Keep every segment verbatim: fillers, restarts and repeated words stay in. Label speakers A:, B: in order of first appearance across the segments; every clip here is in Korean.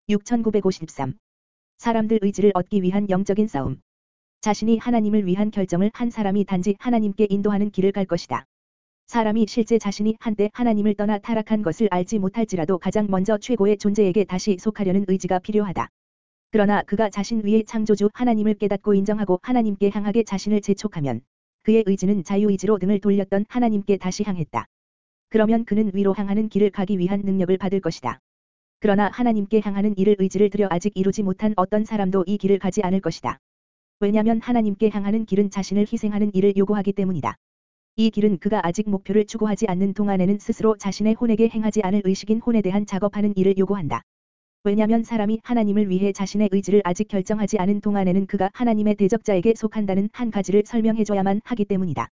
A: 육천구백오십삼. 사람들 의지를 얻기 위한 영적인 싸움. 자신이 하나님을 위한 결정을 한 사람이 단지 하나님께 인도하는 길을 갈 것이다. 사람이 실제 자신이 한때 하나님을 떠나 타락한 것을 알지 못할지라도 가장 먼저 최고의 존재에게 다시 속하려는 의지가 필요하다. 그러나 그가 자신 위의 창조주 하나님을 깨닫고 인정하고 하나님께 향하게 자신을 재촉하면 그의 의지는 자유의지로 등을 돌렸던 하나님께 다시 향했다. 그러면 그는 위로 향하는 길을 가기 위한 능력을 받을 것이다. 그러나 하나님께 향하는 일을 의지를 들여 아직 이루지 못한 어떤 사람도 이 길을 가지 않을 것이다. 왜냐하면 하나님께 향하는 길은 자신을 희생하는 일을 요구하기 때문이다. 이 길은 그가 아직 목표를 추구하지 않는 동안에는 스스로 자신의 혼에게 행하지 않을 의식인 혼에 대한 작업하는 일을 요구한다. 왜냐하면 사람이 하나님을 위해 자신의 의지를 아직 결정하지 않은 동안에는 그가 하나님의 대적자에게 속한다는 한 가지를 설명해줘야만 하기 때문이다.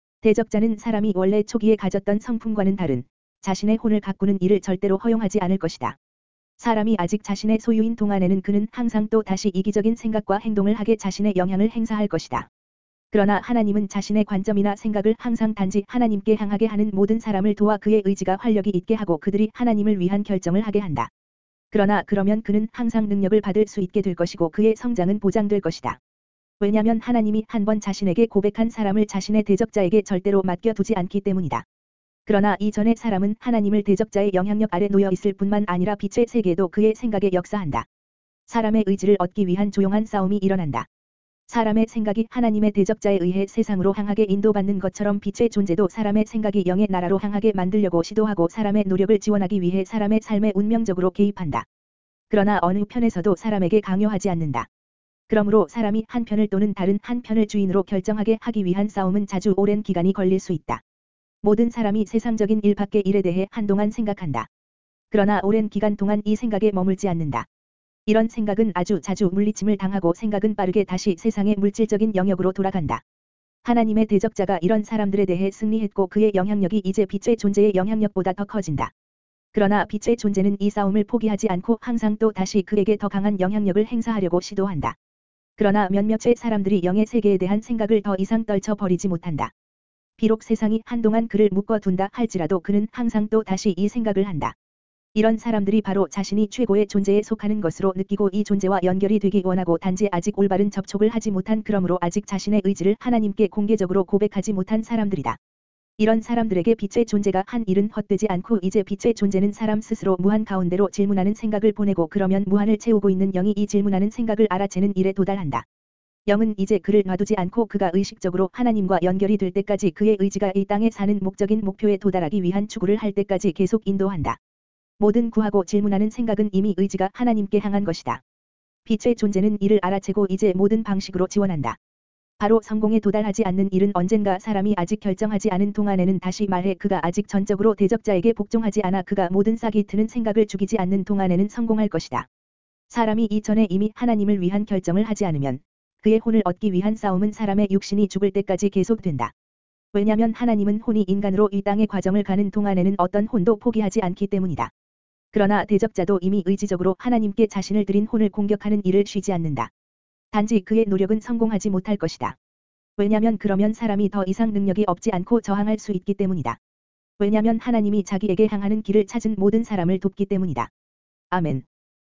A: 대적자는 사람이 원래 초기에 가졌던 성품과는 다른 자신의 혼을 가꾸는 일을 절대로 허용하지 않을 것이다. 사람이 아직 자신의 소유인 동안에는 그는 항상 또 다시 이기적인 생각과 행동을 하게 자신의 영향을 행사할 것이다. 그러나 하나님은 자신의 관점이나 생각을 항상 단지 하나님께 향하게 하는 모든 사람을 도와 그의 의지가 활력이 있게 하고 그들이 하나님을 위한 결정을 하게 한다. 그러나 그러면 그는 항상 능력을 받을 수 있게 될 것이고 그의 성장은 보장될 것이다. 왜냐하면 하나님이 한번 자신에게 고백한 사람을 자신의 대적자에게 절대로 맡겨두지 않기 때문이다. 그러나 이전의 사람은 하나님을 대적자의 영향력 아래 놓여 있을 뿐만 아니라 빛의 세계에도 그의 생각에 역사한다. 사람의 의지를 얻기 위한 조용한 싸움이 일어난다. 사람의 생각이 하나님의 대적자에 의해 세상으로 향하게 인도받는 것처럼 빛의 존재도 사람의 생각이 영의 나라로 향하게 만들려고 시도하고 사람의 노력을 지원하기 위해 사람의 삶에 운명적으로 개입한다. 그러나 어느 편에서도 사람에게 강요하지 않는다. 그러므로 사람이 한 편을 또는 다른 한 편을 주인으로 결정하게 하기 위한 싸움은 자주 오랜 기간이 걸릴 수 있다. 모든 사람이 세상적인 일 밖의 일에 대해 한동안 생각한다. 그러나 오랜 기간 동안 이 생각에 머물지 않는다. 이런 생각은 아주 자주 물리침을 당하고 생각은 빠르게 다시 세상의 물질적인 영역으로 돌아간다. 하나님의 대적자가 이런 사람들에 대해 승리했고 그의 영향력이 이제 빛의 존재의 영향력보다 더 커진다. 그러나 빛의 존재는 이 싸움을 포기하지 않고 항상 또 다시 그에게 더 강한 영향력을 행사하려고 시도한다. 그러나 몇몇의 사람들이 영의 세계에 대한 생각을 더 이상 떨쳐버리지 못한다. 비록 세상이 한동안 그를 묶어둔다 할지라도 그는 항상 또 다시 이 생각을 한다. 이런 사람들이 바로 자신이 최고의 존재에 속하는 것으로 느끼고 이 존재와 연결이 되기 원하고 단지 아직 올바른 접촉을 하지 못한 그러므로 아직 자신의 의지를 하나님께 공개적으로 고백하지 못한 사람들이다. 이런 사람들에게 빛의 존재가 한 일은 헛되지 않고 이제 빛의 존재는 사람 스스로 무한 가운데로 질문하는 생각을 보내고 그러면 무한을 채우고 있는 영이 이 질문하는 생각을 알아채는 일에 도달한다. 영은 이제 그를 놔두지 않고 그가 의식적으로 하나님과 연결이 될 때까지 그의 의지가 이 땅에 사는 목적인 목표에 도달하기 위한 추구를 할 때까지 계속 인도한다. 모든 구하고 질문하는 생각은 이미 의지가 하나님께 향한 것이다. 빛의 존재는 이를 알아채고 이제 모든 방식으로 지원한다. 바로 성공에 도달하지 않는 일은 언젠가 사람이 아직 결정하지 않은 동안에는 다시 말해 그가 아직 전적으로 대적자에게 복종하지 않아 그가 모든 싹이 트는 생각을 죽이지 않는 동안에는 성공할 것이다. 사람이 이전에 이미 하나님을 위한 결정을 하지 않으면 그의 혼을 얻기 위한 싸움은 사람의 육신이 죽을 때까지 계속된다. 왜냐하면 하나님은 혼이 인간으로 이 땅의 과정을 가는 동안에는 어떤 혼도 포기하지 않기 때문이다. 그러나 대적자도 이미 의지적으로 하나님께 자신을 드린 혼을 공격하는 일을 쉬지 않는다. 단지 그의 노력은 성공하지 못할 것이다. 왜냐하면 그러면 사람이 더 이상 능력이 없지 않고 저항할 수 있기 때문이다. 왜냐하면 하나님이 자기에게 향하는 길을 찾은 모든 사람을 돕기 때문이다. 아멘.